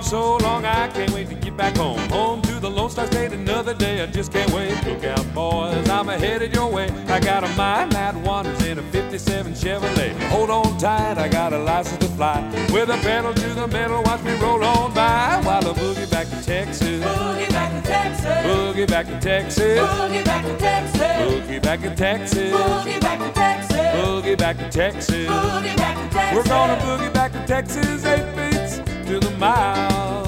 gone so long, I can't wait to get back home. Home to the Lone Star State, another day, I just can't wait. Look out, boys, I'm headed your way. I got a mind that wanders in a 57 Chevrolet. Hold on tight, I got a license to fly. With a pedal to the metal, watch me roll on by. While I boogie back to Texas. Boogie back to Texas. Boogie back to Texas. Boogie back to Texas. Boogie back to Texas. Boogie back to Texas. Boogie back to Texas. Boogie back to Texas. We're gonna boogie back to Texas, 8 beats to the mile.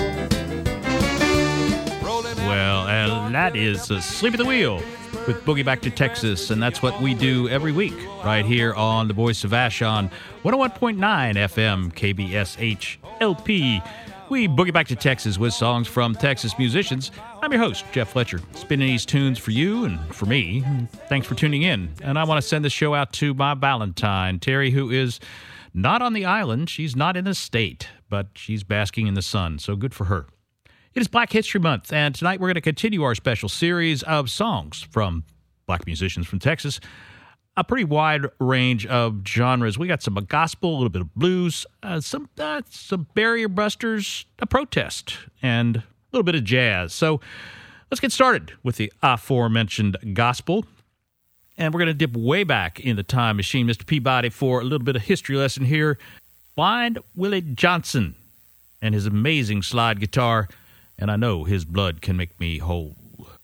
Well, and that is Sleep at the Wheel with Boogie Back to Texas, and that's what we do every week right here on the Voice of Vashon, 101.9 FM KBSH LP. We boogie back to Texas with songs from Texas musicians. I'm your host, Jeff Fletcher, spinning these tunes for you and for me. Thanks for tuning in. And I want to send this show out to my Valentine, Terry, who is not on the island. She's not in the state, but she's basking in the sun, so good for her. It is Black History Month, and tonight we're going to continue our special series of songs from black musicians from Texas. A pretty wide range of genres. We got some gospel, a little bit of blues, some barrier busters, a protest, and a little bit of jazz. So let's get started with the aforementioned gospel. And we're going to dip way back in the time machine, Mr. Peabody, for a little bit of history lesson here. Blind Willie Johnson and his amazing slide guitar. And I know his blood can make me whole.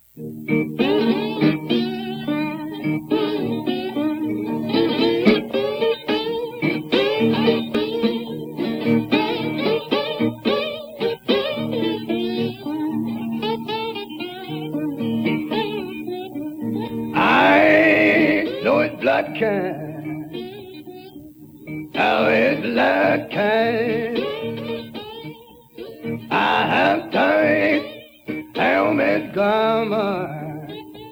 I know his blood can, how his blood can. I have tied helmet garment,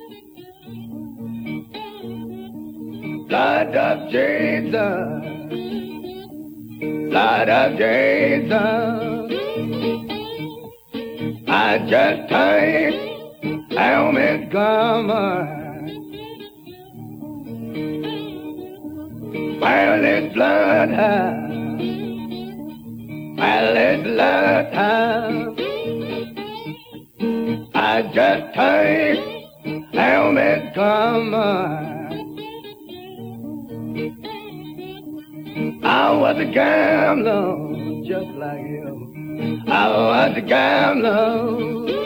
blood of Jesus, blood of Jesus. I just tied helmet garment, while his blood has. Well, it's blood time. I just take helmet garment. I was a gambler, just like you. I was a gambler.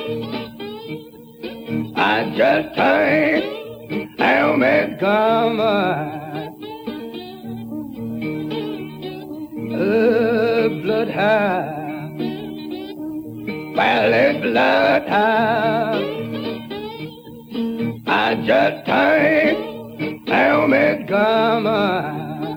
I just take helmet garment. Blood high, well, it's blood high. I just take helmet garment.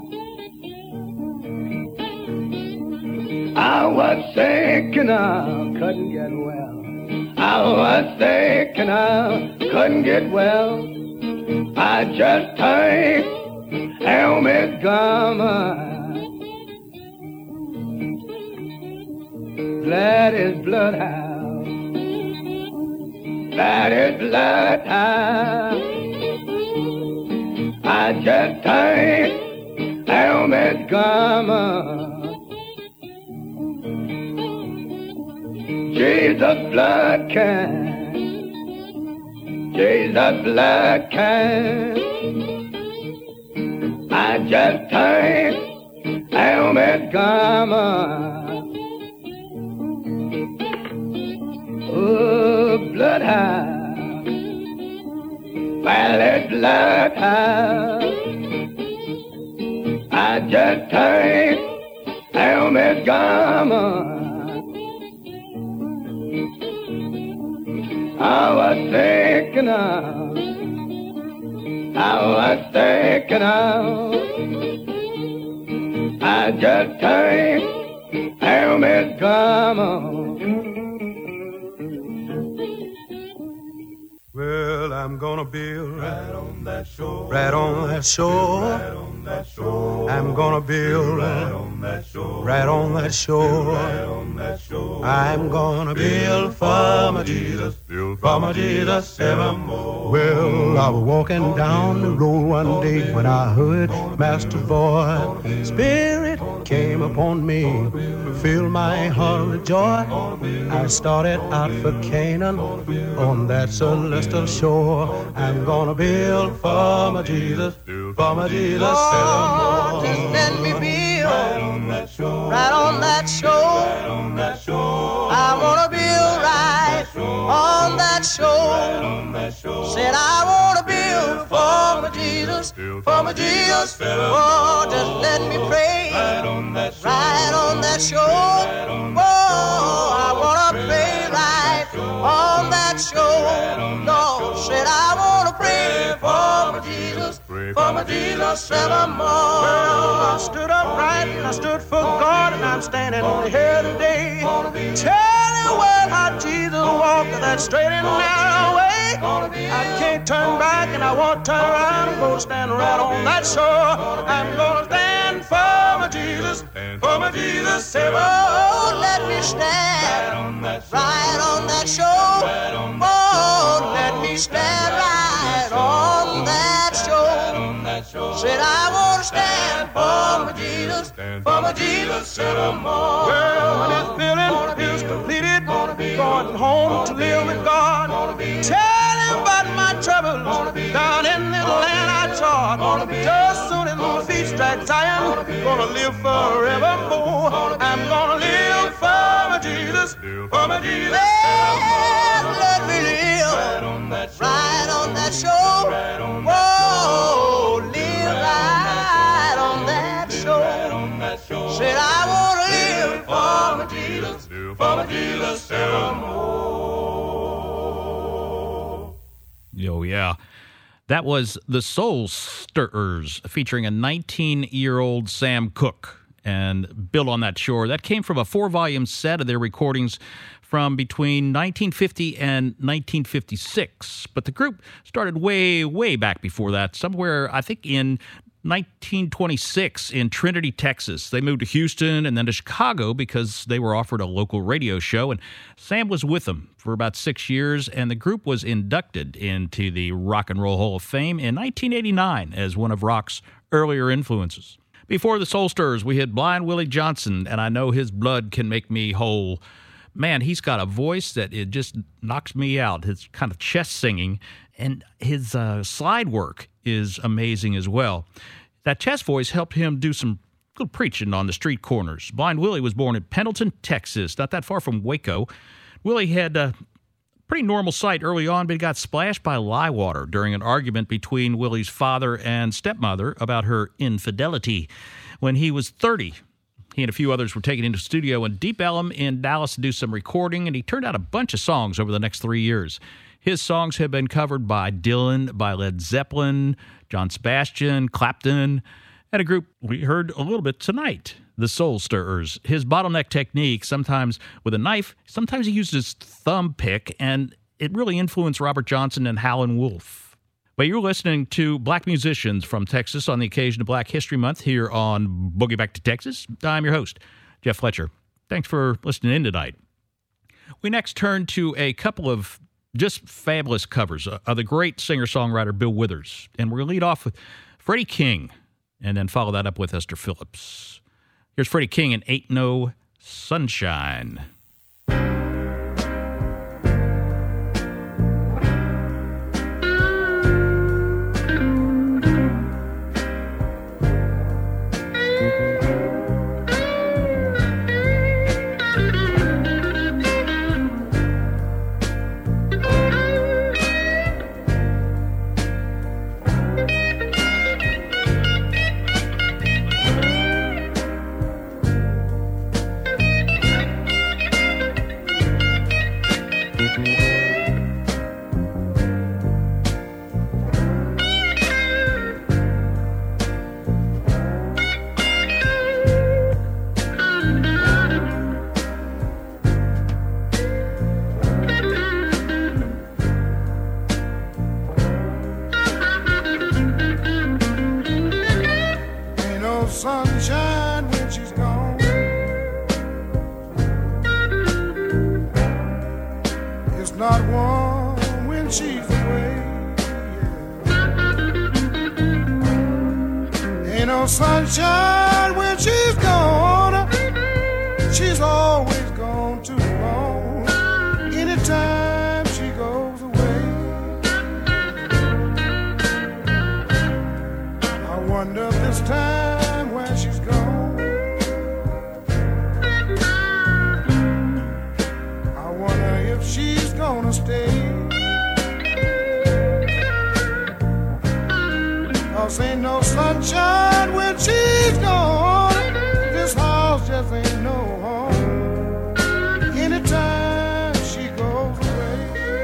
I was sick and I couldn't get well. I was sick and I couldn't get well. I just take helmet garment. That is bloodhound. That is bloodhound. I just take helmet garment. Jesus blood can. Jesus blood can. I just take helmet garment. Oh, bloodhound, well, it's bloodhound. I just take helmet garment. I was thinking of, I was thinking of. I just take helmet garment. Well, I'm gonna build right on that shore, right on that shore, right on that I'm gonna build right on that shore. I'm gonna build for my Jesus evermore. Well, I was walking down the road one day when I heard Master's voice. Spirit came upon me, filled my heart with joy. I started out for Canaan on that celestial shore. I'm gonna build for my Jesus evermore. Just let me build right on that shore. I wanna build right on that shore. Said I wanna build for my Jesus. Oh, just let me pray right on that shore. Oh, I wanna pray right on that shore. Lord said I wanna pray for my Jesus evermore. Well, I stood upright and I stood for God, and I'm standing here today. Tell the world how Jesus walked that straight and narrow way. I can't turn back and I won't turn around. I'm gonna stand right on that shore. I'm gonna stand for my Jesus evermore. Oh, let me stand right on that shore. Oh, let me stand right on that shore. Said I wanna stand for my Jesus evermore. Well, when this building is completed, going home to live with God. Tell him about my troubles down in this land I trod. Just soon as my feet strike Zion, gonna live forevermore. I'm gonna live for my Jesus evermore. Let me live right on that shore. Whoa, live right on that shore. Said I wanna live for my Jesus evermore. Oh, yeah. That was the Soul Stirrers, featuring a 19-year-old Sam Cooke, and Built on That Shore. That came from a 4-volume set of their recordings from between 1950 and 1956. But the group started way, way back before that, somewhere, I think, in 1926 in Trinity, Texas. They moved to Houston and then to Chicago because they were offered a local radio show, and Sam was with them for about 6 years, and the group was inducted into the Rock and Roll Hall of Fame in 1989 as one of rock's earlier influences. Before the Soul Stirrers, we had Blind Willie Johnson, and I Know His Blood Can Make Me Whole. Man, he's got a voice that it just knocks me out. His kind of chest singing, and his slide work is amazing as well. That chest voice helped him do some good preaching on the street corners. Blind Willie was born in Pendleton, Texas, not that far from Waco. Willie had a pretty normal sight early on, but he got splashed by lye water during an argument between Willie's father and stepmother about her infidelity. When he was 30, he and a few others were taken into a studio in Deep Ellum in Dallas to do some recording, and he turned out a bunch of songs over the next 3 years. His songs have been covered by Dylan, by Led Zeppelin, John Sebastian, Clapton, and a group we heard a little bit tonight, the Soul Stirrers. His bottleneck technique, sometimes with a knife, sometimes he used his thumb pick, and it really influenced Robert Johnson and Howlin' Wolf. But you're listening to Black Musicians from Texas on the occasion of Black History Month here on Boogie Back to Texas. I'm your host, Jeff Fletcher. Thanks for listening in tonight. We next turn to a couple of just fabulous covers of the great singer-songwriter Bill Withers. And we're going to lead off with Freddie King and then follow that up with Esther Phillips. Here's Freddie King and Ain't No Sunshine. no sunshine when she's gone. It's not warm when she's away. Ain't no sunshine when she's gone. She's always gone too long. Anytime she goes away, I wonder this time when she's gone. I wonder if she's gonna stay. 'Cause ain't no sunshine when she's gone. This house just ain't no home. Anytime she goes away,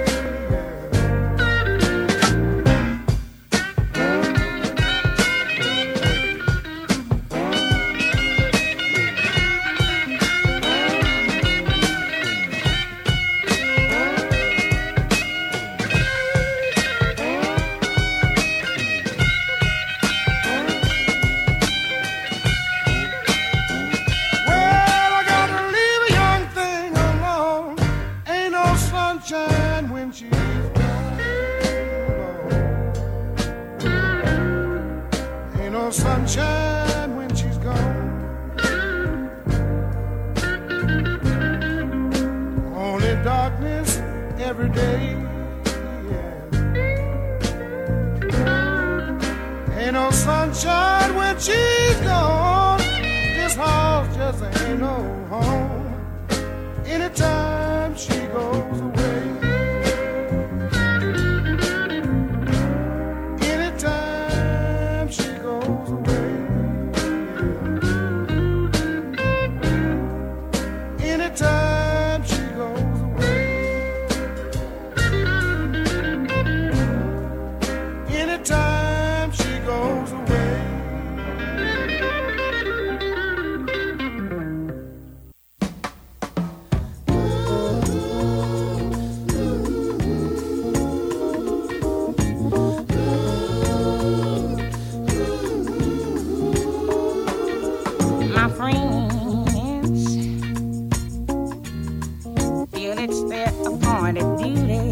sunshine when she's gone. Only darkness every day. Yeah. Ain't no sunshine when she's gone. This house just ain't no home. Anytime she goes away. Anytime she goes away. Anytime she goes away. My friends feel it's their appointed duty.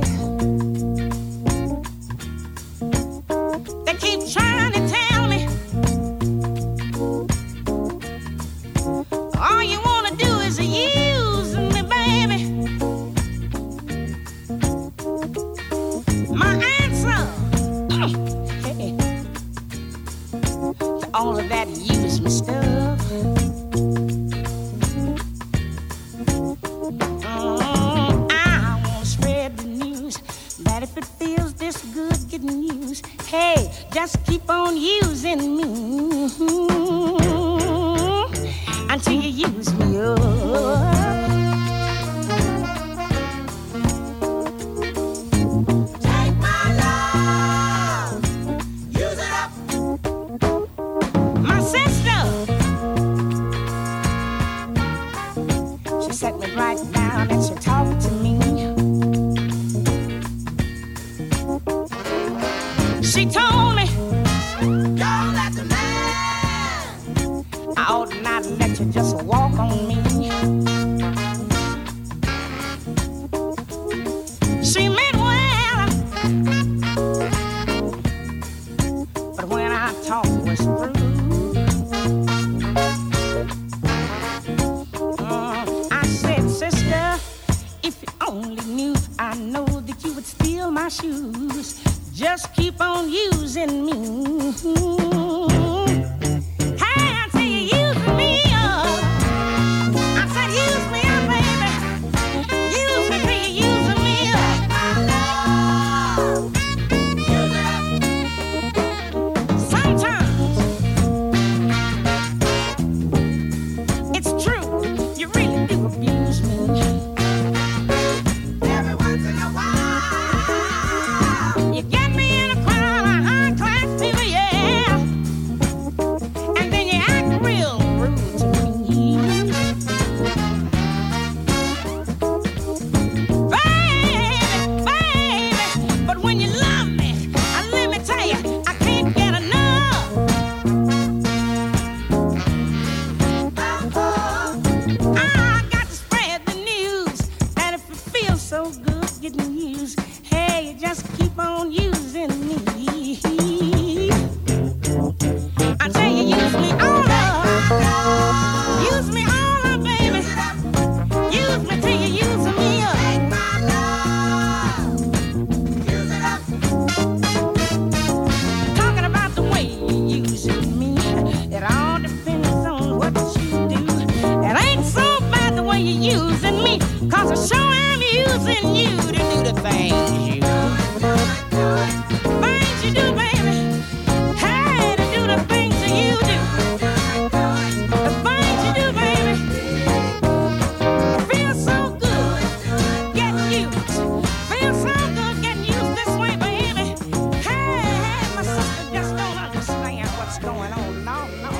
They keep trying to tell me all you wanna do is use me, baby. My answer to all of that use me stuff, I wanna spread the news that if it feels this good getting used, hey, just keep on using me until you use me up. Take my love, use it up. My sister, she sat me right down and she talked to me. She told me, Don't let you do, the things you do, baby. Feels so good getting used. Feels so good getting used this way, baby. Hey, my sister just don't understand what's going on. No.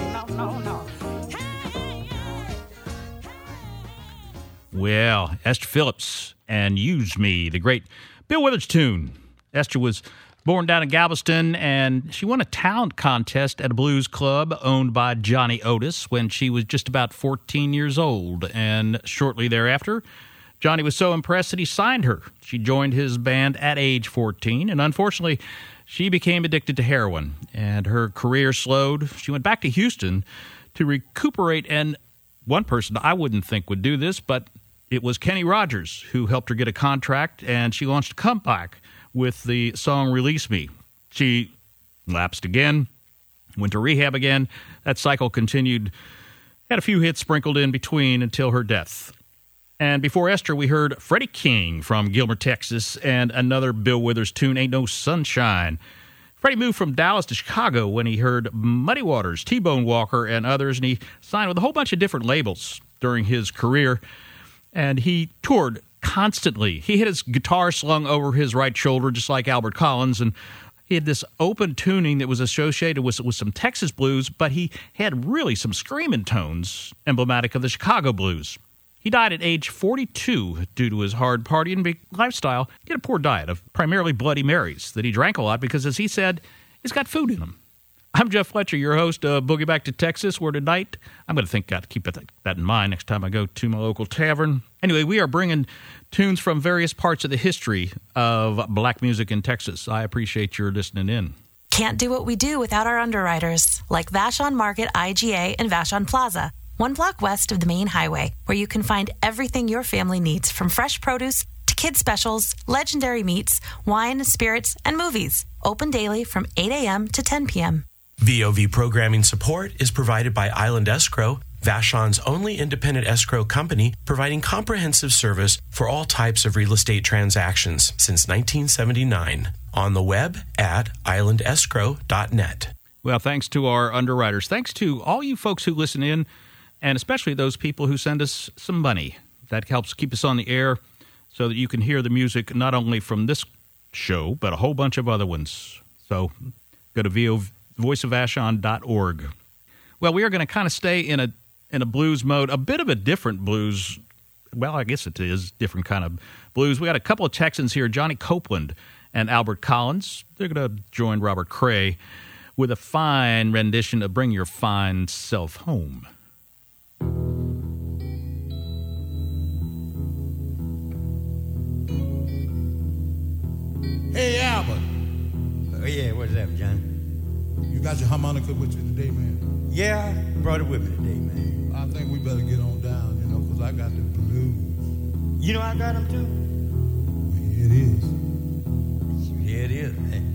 Well, Esther Phillips and Use Me, the great Bill Withers tune. Esther was born down in Galveston, and she won a talent contest at a blues club owned by Johnny Otis when she was just about 14 years old. And shortly thereafter, Johnny was so impressed that he signed her. She joined his band at age 14, and unfortunately, she became addicted to heroin, and her career slowed. She went back to Houston to recuperate, and one person I wouldn't think would do this, but it was Kenny Rogers who helped her get a contract, and she launched a comeback with the song Release Me. She lapsed again, went to rehab again. That cycle continued, had a few hits sprinkled in between until her death. And before Esther, we heard Freddie King from Gilmer, Texas, and another Bill Withers tune, Ain't No Sunshine. Freddie moved from Dallas to Chicago when he heard Muddy Waters, T-Bone Walker, and others, and he signed with a whole bunch of different labels during his career. And he toured constantly. He had his guitar slung over his right shoulder, just like Albert Collins, and he had this open tuning that was associated with some Texas blues, but he had really some screaming tones emblematic of the Chicago blues. He died at age 42 due to his hard partying lifestyle. He had a poor diet of primarily Bloody Marys that he drank a lot because, as he said, it's got food in them. I'm Jeff Fletcher, your host of Boogie Back to Texas, where tonight, I'm going to keep that in mind next time I go to my local tavern. Anyway, we are bringing tunes from various parts of the history of black music in Texas. I appreciate your listening in. Can't do what we do without our underwriters, like Vashon Market IGA and Vashon Plaza, 1 block west of the main highway, where you can find everything your family needs, from fresh produce to kid specials, legendary meats, wine, spirits, and movies. Open daily from 8 a.m. to 10 p.m. VOV programming support is provided by Island Escrow, Vashon's only independent escrow company, providing comprehensive service for all types of real estate transactions since 1979. On the web at islandescrow.net. Well, thanks to our underwriters. Thanks to all you folks who listen in, and especially those people who send us some money. That helps keep us on the air so that you can hear the music not only from this show, but a whole bunch of other ones. So go to voiceofvashon.org. Well, we are going to kind of stay in a blues mode, a bit of a different blues. Well, I guess it is different kind of blues. We got a couple of Texans here, Johnny Copeland and Albert Collins. They're going to join Robert Cray with a fine rendition of Bring Your Fine Self Home. Hey, Albert. Oh, yeah, what's up, John? You got your harmonica with you today, man? Yeah, I brought it with me today, man. I think we better get on down, because I got the blues. You know I got them, too? Here it is. Here it is, man.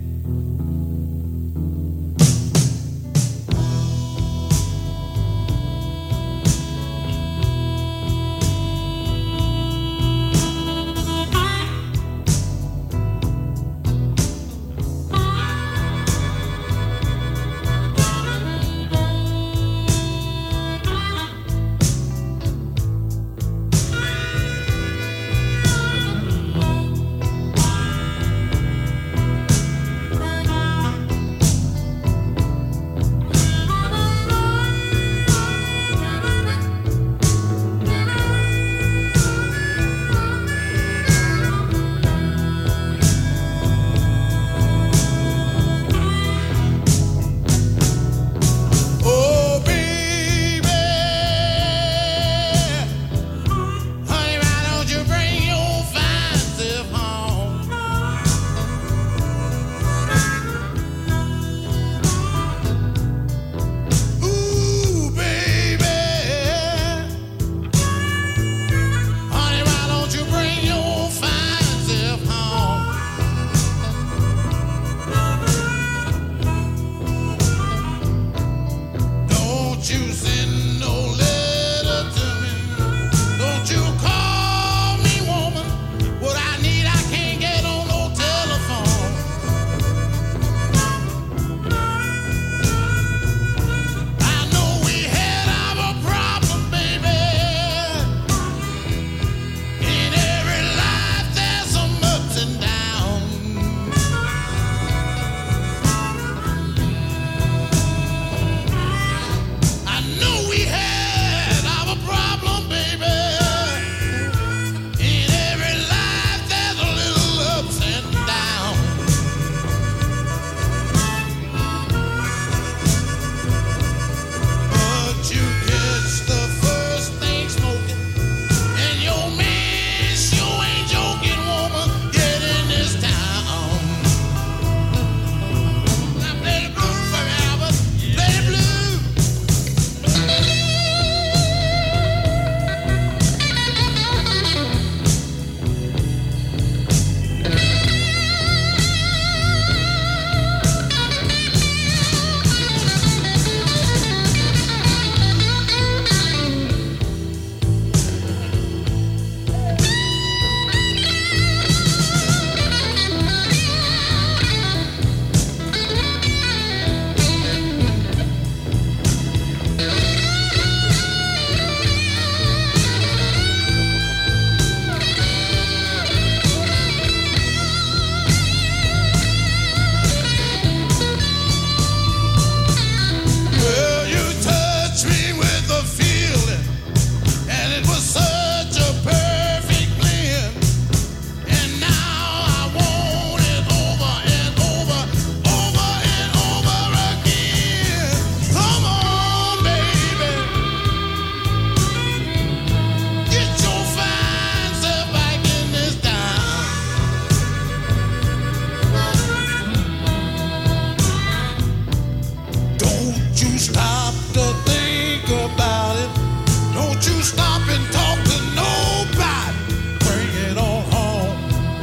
stop to think about it. Don't you stop and talk to nobody. Bring it on home.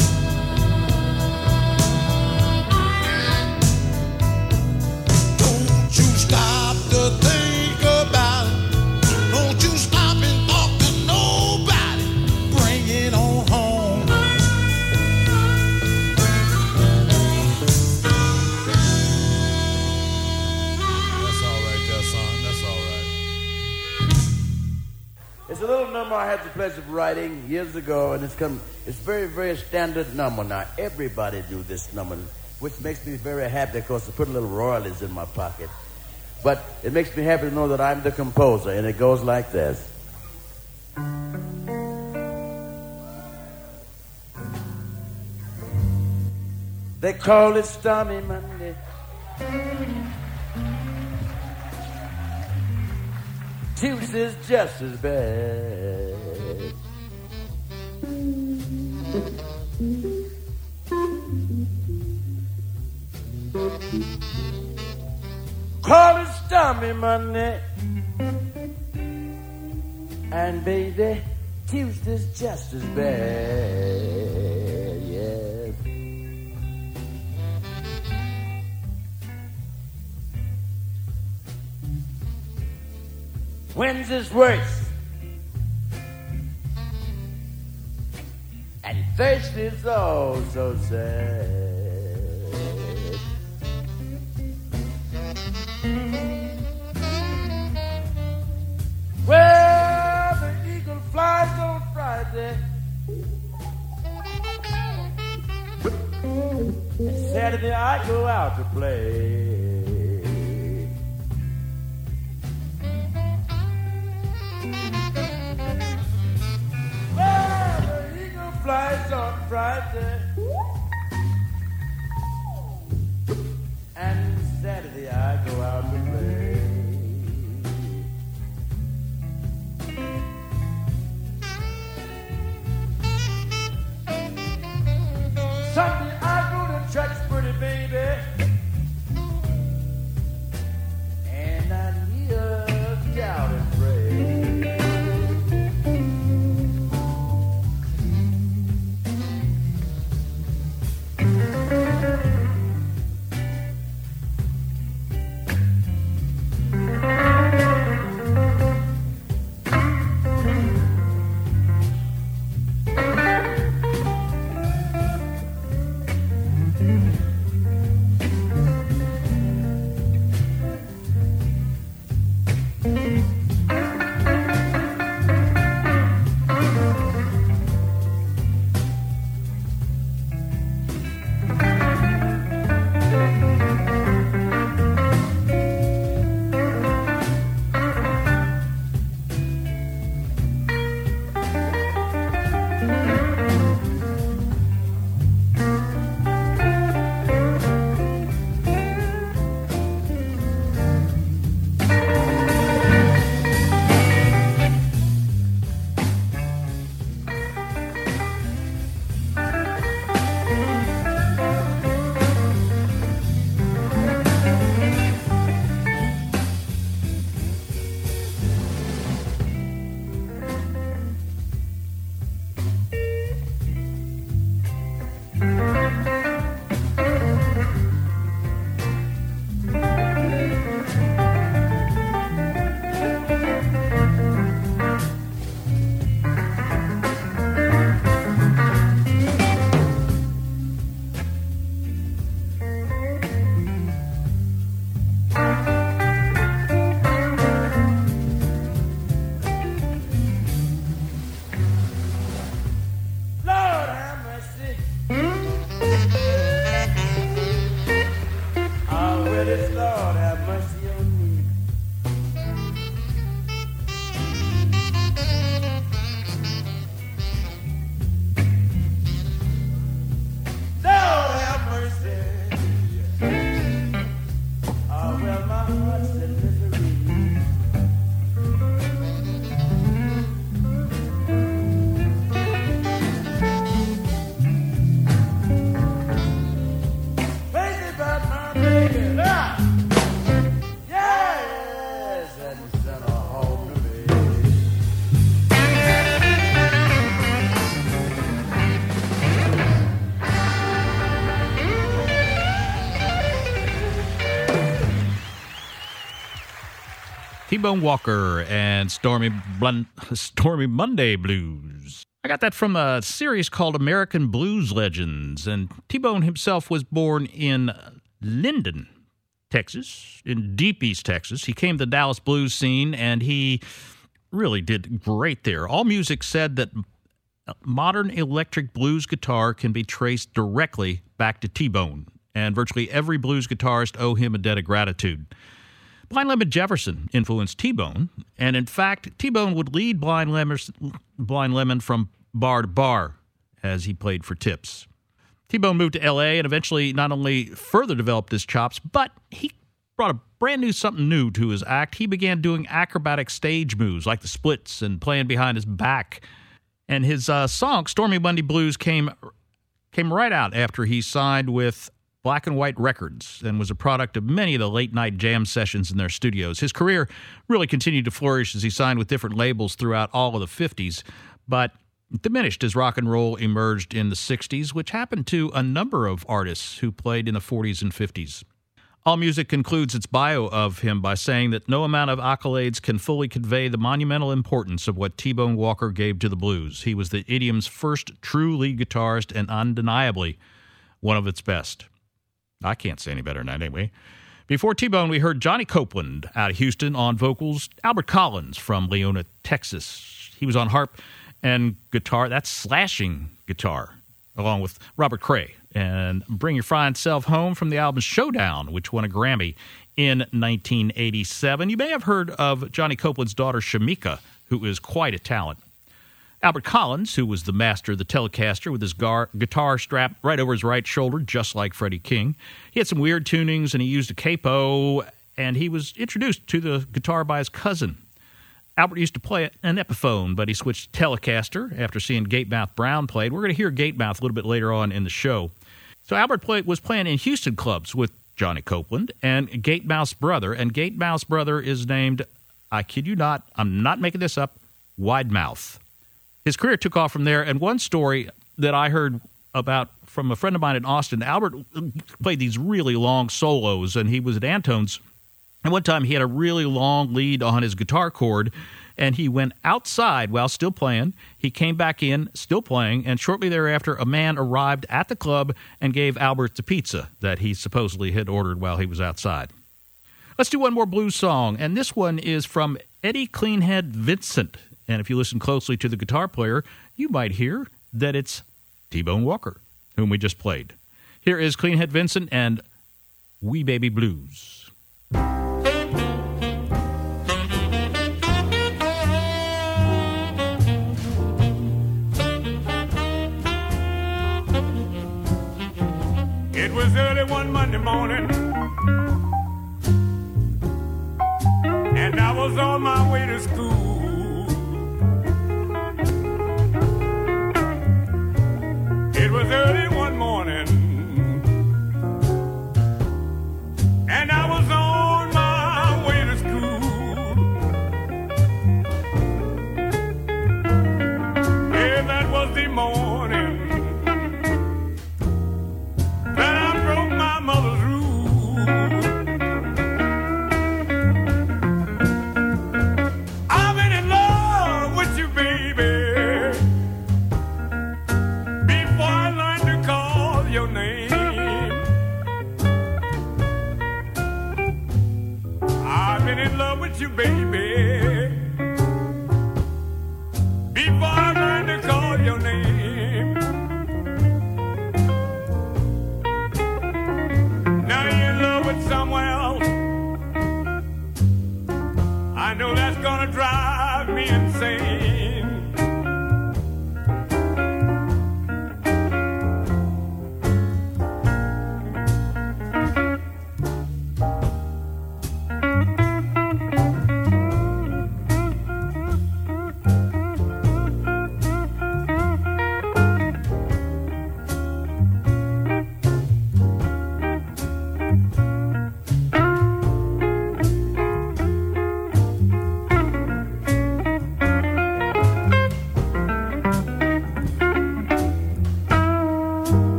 Don't you stop to think about it. Don't you stop and talk to nobody. Bring it on home. That's all right there, son. That's all right. It's a little number I had the pleasure of writing years ago, and it's very, very standard number. Now, everybody do this number, which makes me very happy because I put a little royalties in my pocket. But it makes me happy to know that I'm the composer, and it goes like this. They call it Stormy Monday. Tuesday's just as bad. Call it Stormy Monday. And baby, Tuesday's just as bad. Yes. Wednesday's worse. And Thursday's oh so sad. Well, the eagle flies on Friday. And Saturday I go out to play. Well, the eagle flies on Friday. And Saturday I go out to play. Sunday I go to church, pretty baby, and I kneel down and pray. T-Bone Walker and Stormy Monday Blues. I got that from a series called American Blues Legends, and T-Bone himself was born in Linden, Texas, in deep East Texas. He came to the Dallas blues scene, and he really did great there. AllMusic said that modern electric blues guitar can be traced directly back to T-Bone, and virtually every blues guitarist owe him a debt of gratitude. Blind Lemon Jefferson influenced T-Bone, and in fact, T-Bone would lead Blind Lemon from bar to bar as he played for tips. T-Bone moved to L.A. and eventually not only further developed his chops, but he brought a brand new something new to his act. He began doing acrobatic stage moves like the splits and playing behind his back. And his song, Stormy Monday Blues, came right out after he signed with Black and White Records and was a product of many of the late-night jam sessions in their studios. His career really continued to flourish as he signed with different labels throughout all of the 50s, but diminished as rock and roll emerged in the 60s, which happened to a number of artists who played in the 40s and 50s. AllMusic concludes its bio of him by saying that no amount of accolades can fully convey the monumental importance of what T-Bone Walker gave to the blues. He was the idiom's first true lead guitarist and undeniably one of its best. I can't say any better than that anyway. Before T-Bone, we heard Johnny Copeland out of Houston on vocals, Albert Collins from Leona, Texas. He was on harp and guitar, that's slashing guitar, along with Robert Cray. And Bring Your Fine Self Home from the album Showdown, which won a Grammy in 1987. You may have heard of Johnny Copeland's daughter, Shamika, who is quite a talent. Albert Collins, who was the master of the Telecaster with his guitar strapped right over his right shoulder, just like Freddie King. He had some weird tunings, and he used a capo, and he was introduced to the guitar by his cousin. Albert used to play an Epiphone, but he switched to Telecaster after seeing Gatemouth Brown played. We're going to hear Gatemouth a little bit later on in the show. So Albert was playing in Houston clubs with Johnny Copeland and Gatemouth's brother, and Gatemouth's brother is named, I kid you not, I'm not making this up, Widemouth. His career took off from there, and one story that I heard about from a friend of mine in Austin, Albert played these really long solos, and he was at Antone's, and one time he had a really long lead on his guitar cord, and he went outside while still playing. He came back in, still playing, and shortly thereafter, a man arrived at the club and gave Albert the pizza that he supposedly had ordered while he was outside. Let's do one more blues song, and this one is from Eddie Cleanhead Vincent. And if you listen closely to the guitar player, you might hear that it's T-Bone Walker, whom we just played. Here is Cleanhead Vincent and Wee Baby Blues. It was early one Monday morning, and I was on my way to school. It was early one morning, and I was on my way to school. Yeah, that was the morning that I broke my mother's rule. I've been in love with you, baby, your name. I've been in love with you, baby, before I learned to call your name. Now you're in love with someone else. I know that's gonna drive me insane.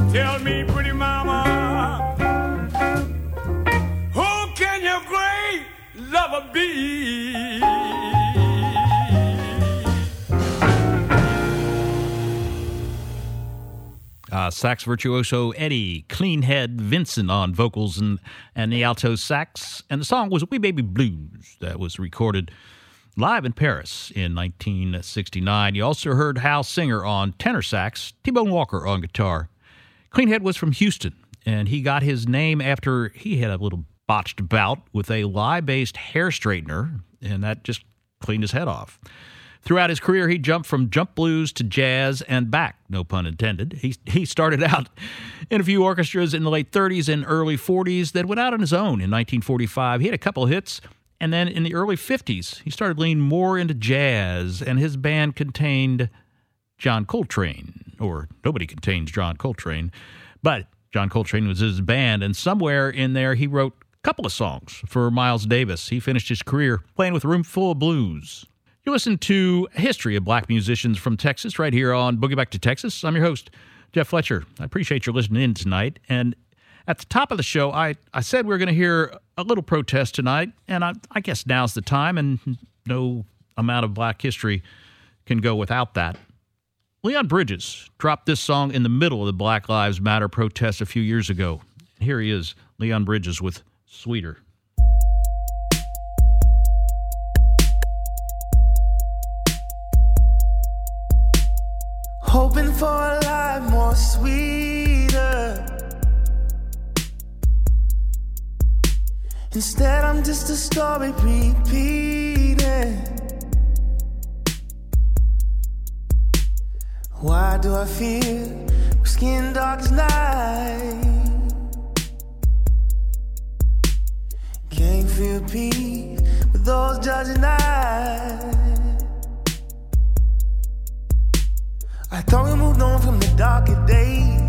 Tell me, pretty mama, who can your great lover be? Sax virtuoso Eddie Cleanhead Vincent on vocals and the alto sax. And the song was Wee Baby Blues that was recorded live in Paris in 1969. You also heard Hal Singer on tenor sax, T-Bone Walker on guitar. Cleanhead was from Houston, and he got his name after he had a little botched bout with a lye-based hair straightener, and that just cleaned his head off. Throughout his career, he jumped from jump blues to jazz and back, no pun intended. He started out in a few orchestras in the late 30s and early 40s, then went out on his own in 1945. He had a couple of hits, and then in the early 50s, he started leaning more into jazz, and his band contained John Coltrane, or nobody contains John Coltrane, but John Coltrane was his band, and somewhere in there he wrote a couple of songs for Miles Davis. He finished his career playing with a room full of blues. You listen to a history of black musicians from Texas right here on Boogie Back to Texas. I'm your host, Jeff Fletcher. I appreciate you listening in tonight. And at the top of the show, I said we were going to hear a little protest tonight, and I guess now's the time, and no amount of black history can go without that. Leon Bridges dropped this song in the middle of the Black Lives Matter protest a few years ago. Here he is, Leon Bridges with Sweeter. Hoping for a life more sweeter. Instead, I'm just a story repeating. Why do I feel skin dark as night? Can't feel peace with those judging eyes. I thought we moved on from the darker days.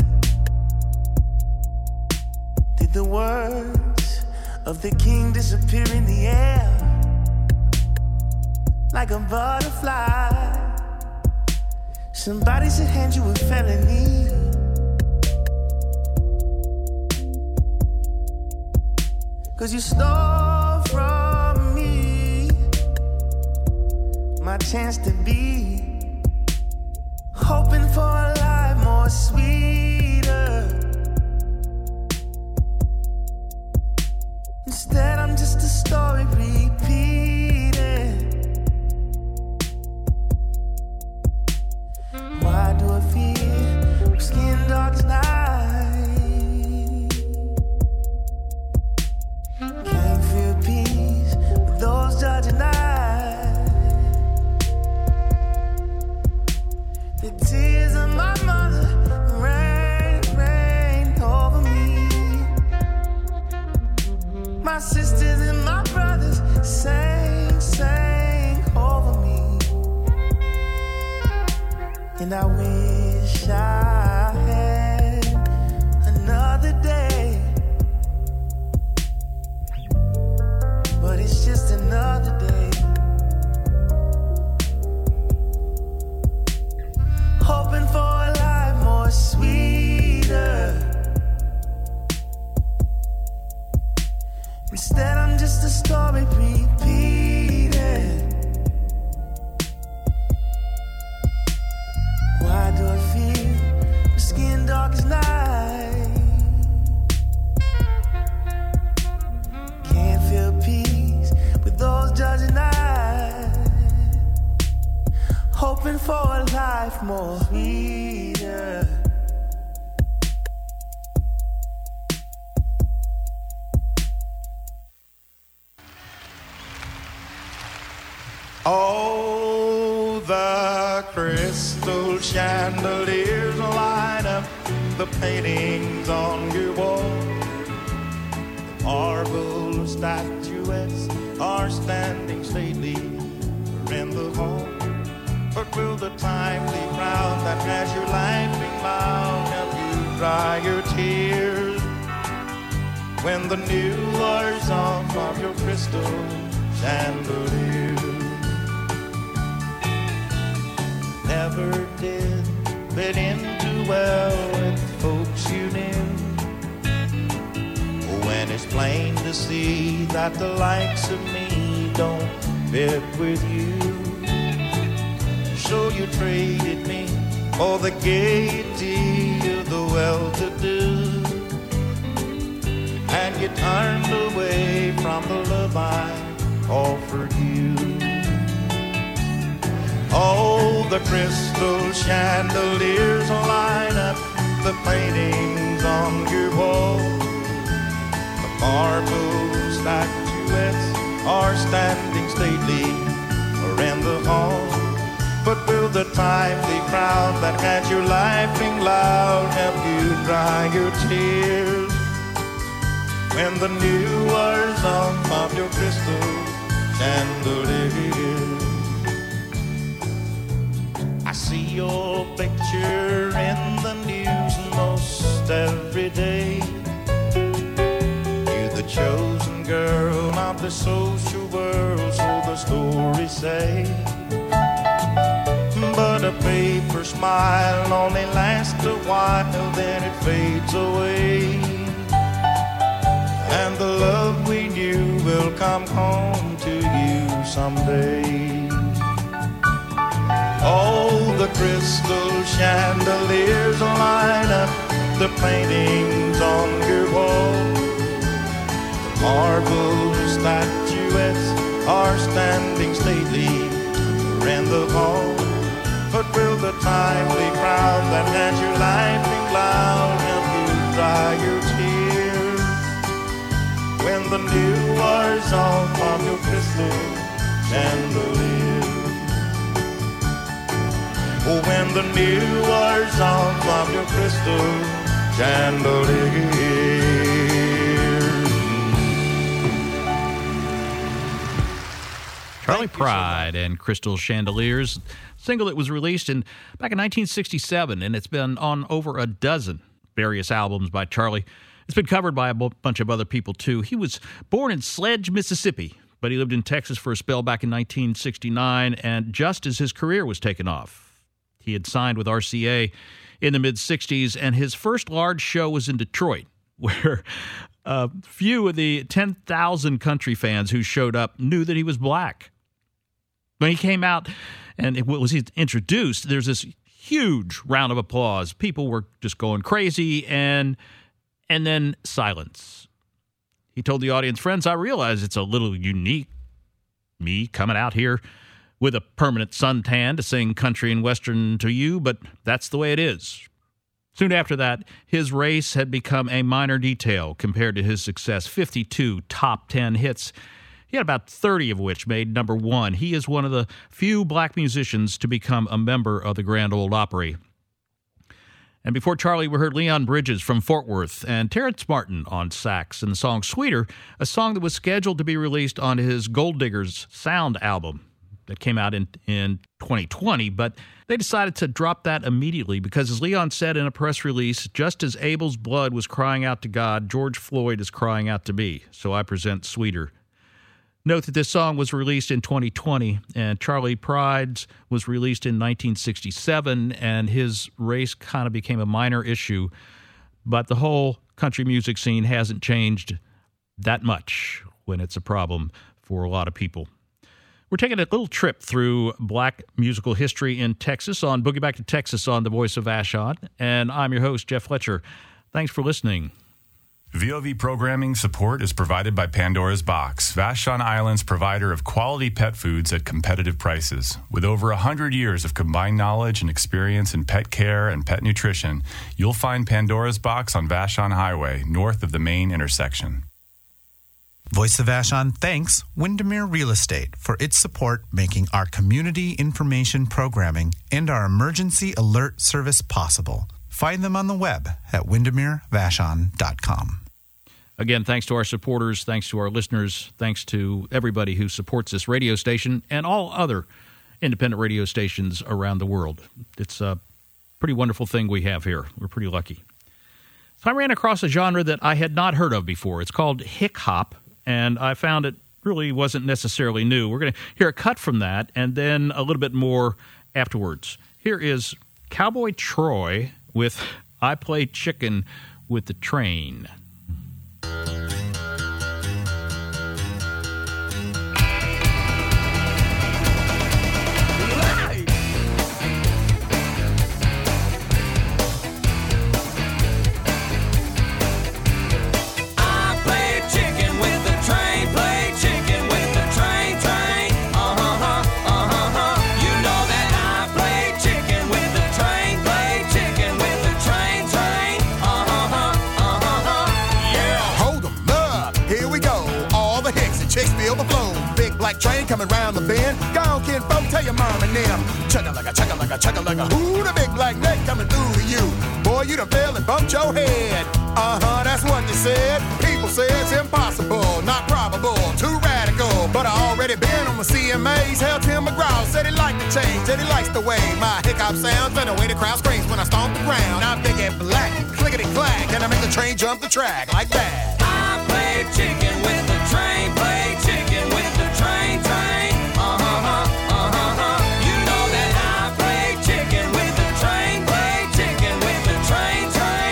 Did the words of the king disappear in the air like a butterfly? Somebody should hand you a felony. Cause you stole from me my chance to be. Hoping for a life more sweeter. Instead, I'm just a story repeating. Why do I feel skin dark as night? Can't feel peace with those judging eyes. The tears of my mother rain over me. My sisters and my brothers sang over me. And I wish I had another day, but it's just another day. Hoping for a life more sweeter. Instead, I'm just a story repeating. Why do I feel my skin dark as night? Can't feel peace with those judging eyes. Hoping for a life more sweeter. Oh, the crystal chandeliers light up the paintings on your wall. The marble statuettes are standing stately in the hall. But will the timely crowd that has your laughing mouth help you dry your tears when the new lures on from your crystal chandelier? Never did fit in too well with the folk that the likes of me don't fit with you. So you traded me for the gaiety of the well-to-do, and you turned away from the love I offered you. Oh, the crystal chandeliers line up the paintings on your wall. The marble statuettes are standing stately around the hall. But will the timely crowd that had you laughing loud help you dry your tears when the new words of your crystal chandelier? I see your picture in the news most every day. You're the chosen girl of the social world, so the stories say. But a paper smile only lasts a while, then it fades away. And the love we knew will come home to you someday. Oh, the crystal chandeliers line up the paintings on your wall. The marble statuettes are standing stately around the hall. But will the timely crowd that had you laughing loud help you dry your tears when the new wears off from your crystal chandelier? Oh, when the new wears off from your crystal chandelier. Charlie Pride and Crystal Chandeliers, single that was released back in 1967, and it's been on over a dozen various albums by Charlie. It's been covered by a bunch of other people, too. He was born in Sledge, Mississippi, but he lived in Texas for a spell back in 1969, and just as his career was taking off, he had signed with RCA in the mid-'60s, and his first large show was in Detroit, where a few of the 10,000 country fans who showed up knew that he was black. When he came out and was introduced, there's this huge round of applause. People were just going crazy, and then silence. He told the audience, "Friends, I realize it's a little unique, me coming out here with a permanent suntan to sing country and western to you, but that's the way it is." Soon after that, his race had become a minor detail compared to his success. 52 top 10 hits. He had about 30 of which made number one. He is one of the few black musicians to become a member of the Grand Ole Opry. And before Charlie, we heard Leon Bridges from Fort Worth and Terrence Martin on sax and the song Sweeter, a song that was scheduled to be released on his Gold Diggers Sound album that came out in 2020, but they decided to drop that immediately because, as Leon said in a press release, just as Abel's blood was crying out to God, George Floyd is crying out to me, so I present Sweeter. Note that this song was released in 2020, and Charlie Pride's was released in 1967, and his race kind of became a minor issue, but the whole country music scene hasn't changed that much when it's a problem for a lot of people. We're taking a little trip through black musical history in Texas on Boogie Back to Texas on The Voice of Vashon, and I'm your host, Jeff Fletcher. Thanks for listening. VOV programming support is provided by Pandora's Box, Vashon Island's provider of quality pet foods at competitive prices. With over 100 years of combined knowledge and experience in pet care and pet nutrition, you'll find Pandora's Box on Vashon Highway, north of the main intersection. Voice of Vashon thanks Windermere Real Estate for its support making our community information programming and our emergency alert service possible. Find them on the web at windermerevashon.com. Again, thanks to our supporters, thanks to our listeners, thanks to everybody who supports this radio station and all other independent radio stations around the world. It's a pretty wonderful thing we have here. We're pretty lucky. So I ran across a genre that I had not heard of before. It's called hick hop, and I found it really wasn't necessarily new. We're going to hear a cut from that and then a little bit more afterwards. Here is Cowboy Troy with I Play Chicken with the Train. your mom and them. Chugga-lugga, who the big black neck coming through to you? Boy, you done fell and bumped your head. That's what they said. People say it's impossible, not probable, too radical. But I already been on the CMAs. Hell, Tim McGraw said he liked the change, said he likes the way my hiccup sounds and the way the crowd screams when I stomp the ground. I'm big and black, clickety-clack, and I make the train jump the track like that. I play chicken with the train, play chicken with the train. You know that I play chicken with the train, play chicken with the train.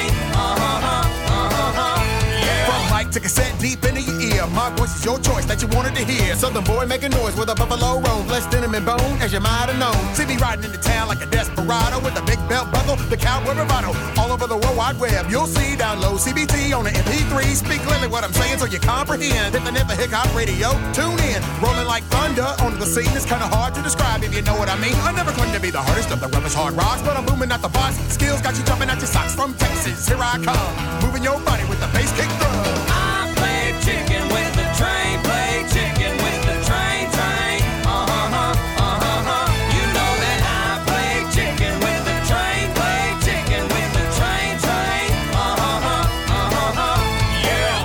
Yeah. From mic to cassette deep into your ear, my voice is your choice that you wanted to hear. Southern boy making noise with a buffalo roam, less denim and bone, as you might have known. See me riding into town like a desperado with a big belt buckle, the cowboy bravado, all over the World Wide Web. You'll see down low CBT on the MP3. Speak clearly what I'm saying so you comprehend. If the hip hop radio, tune in. Rolling like thunder onto the scene. It's kind of hard to describe if you know what I mean. I never claimed to be the hardest of the roughest hard rocks, but I'm booming at the box. Skills got you jumping at your socks from Texas. Here I come, moving your body with the bass kick drum. I play chicken with the train, play chicken with the train. You know that I play chicken with the train, play chicken with the train. Yeah.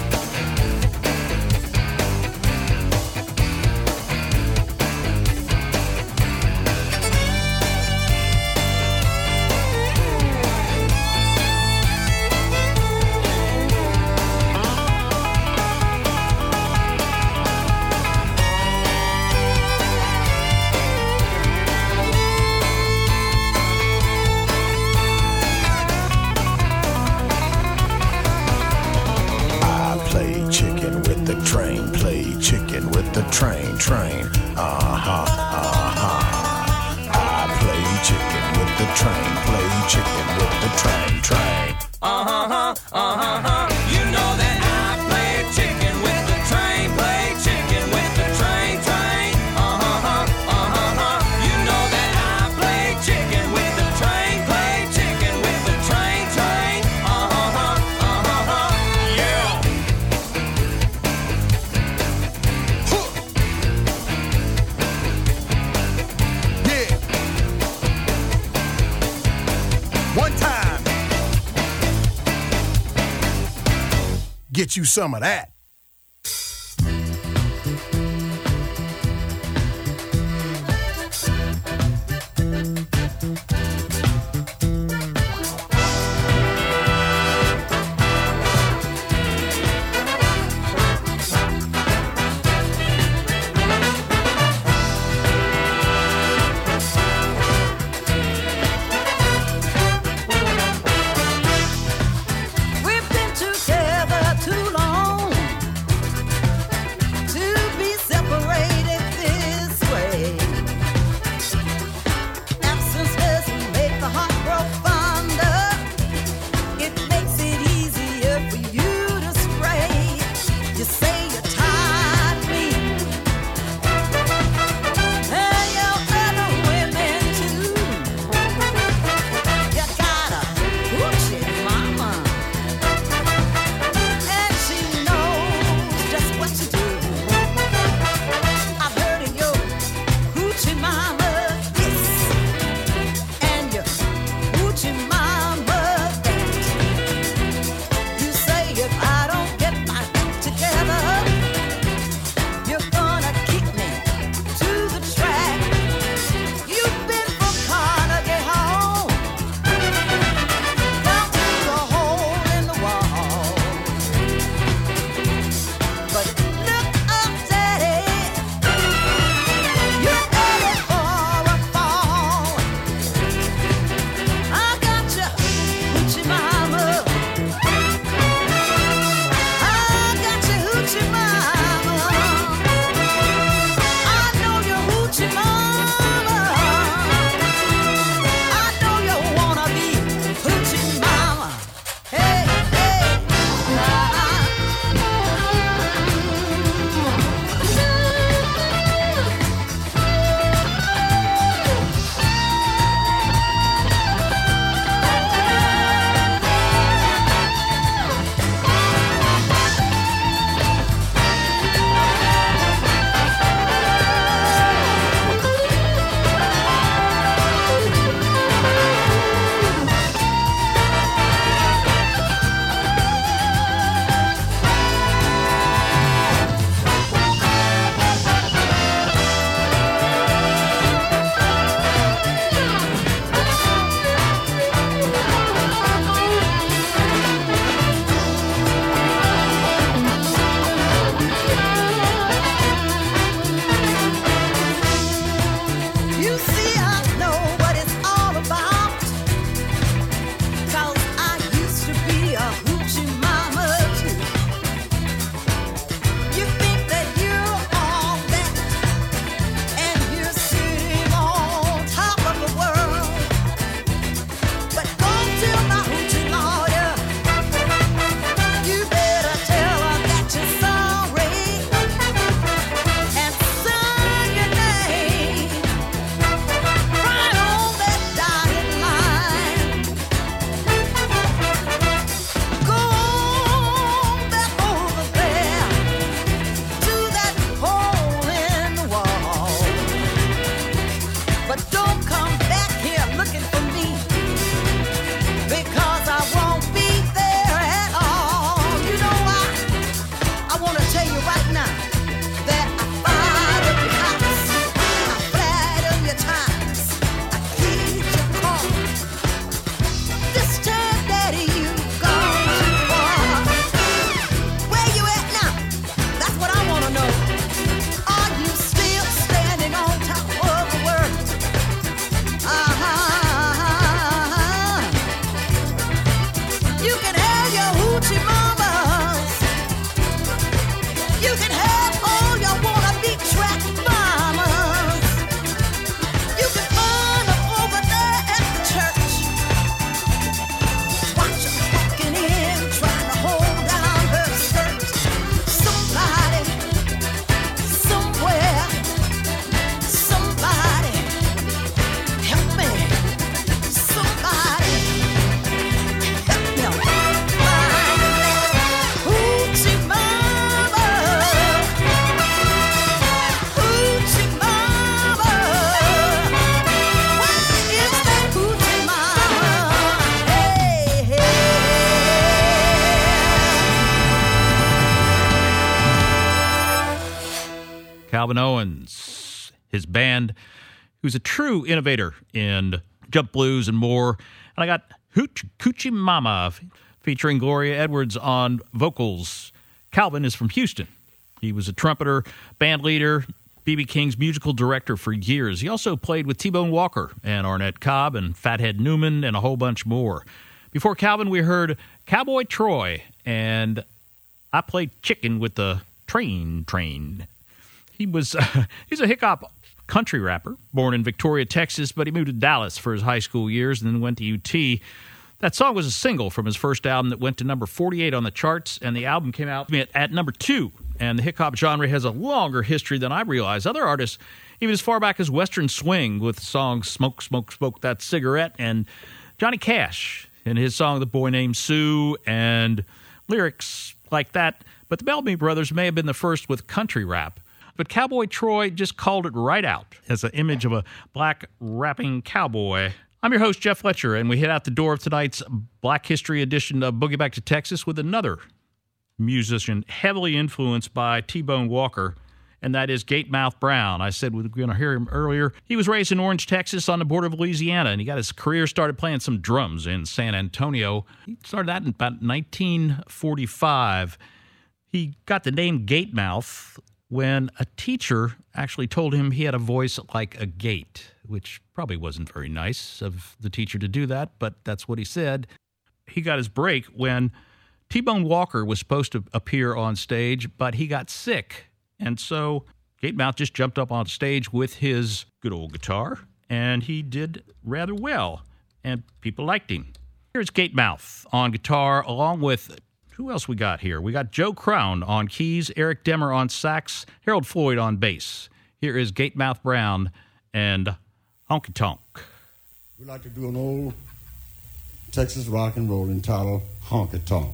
Chicken with the train. I play chicken with the train, play chicken with the train. You know that I play chicken with the train, play chicken with the train. You know that I play chicken with the train, play chicken with the train. Yeah. One time. Get you some of that. We've been together too long. You can have your hoochie mamas. You can have all your wanna-be track mamas. You can find them over there at the church. Watch them walking in, trying to hold down her skirt. Somebody, somewhere, somebody, help me. Somebody, help me find that hoochie mama. Hoochie mama. Where is that hoochie mama? Hey, hey. Calvin Owens, his band, who's a true innovator in jump blues and more. And I got Hoochie Mama featuring Gloria Edwards on vocals. Calvin is from Houston. He was a trumpeter, band leader, B.B. King's musical director for years. He also played with T-Bone Walker and Ornette Cobb and Fathead Newman and a whole bunch more. Before Calvin, we heard Cowboy Troy, and I played chicken with the train. He's a hip-hop country rapper, born in Victoria, Texas, but he moved to Dallas for his high school years and then went to UT. That song was a single from his first album that went to number 48 on the charts, and the album came out at number 2. And the hip-hop genre has a longer history than I realized. Other artists, even as far back as Western Swing with songs Smoke, Smoke, Smoke That Cigarette, and Johnny Cash and his song The Boy Named Sue, and lyrics like that. But the Bellamy Brothers may have been the first with country rap. But Cowboy Troy just called it right out as an image of a black rapping cowboy. I'm your host, Jeff Fletcher, and we head out the door of tonight's Black History edition of Boogie Back to Texas with another musician heavily influenced by T-Bone Walker, and that is Gatemouth Brown. I said we were going to hear him earlier. He was raised in Orange, Texas, on the border of Louisiana, and he got his career started playing some drums in San Antonio. He started that in about 1945. He got the name Gatemouth when a teacher actually told him he had a voice like a gate, which probably wasn't very nice of the teacher to do that, but that's what he said. He got his break when T-Bone Walker was supposed to appear on stage, but he got sick. And so Gatemouth just jumped up on stage with his good old guitar, and he did rather well, and people liked him. Here's Gatemouth on guitar, along with, who else we got here? We got Joe Crown on keys, Eric Demmer on sax, Harold Floyd on bass. Here is Gatemouth Brown and Honky Tonk. We like to do an old Texas rock and roll entitled Honky Tonk.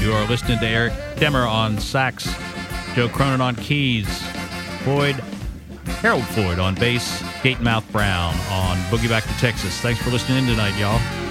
You are listening to Eric Demmer on sax, Joe Cronin on keys, Harold Floyd on bass, Gatemouth Brown on Boogie Back to Texas. Thanks for listening in tonight, y'all.